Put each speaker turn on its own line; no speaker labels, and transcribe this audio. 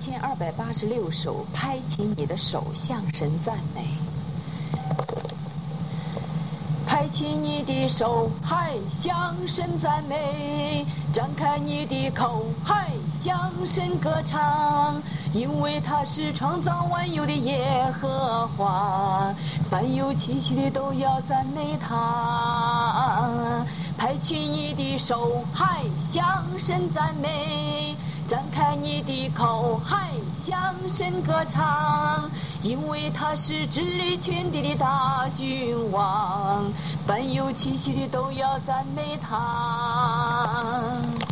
1286首，拍起你的手向神赞美。拍起你的手，嗨，向神赞美；张开你的口，嗨，向神歌唱。因为他是创造万有的耶和华，凡有气息的都要赞美他。拍起你的手，嗨，向神赞美；张开你的口，嗨，向神歌唱。因为他是治理全地的大君王，凡有气息的都要赞美他。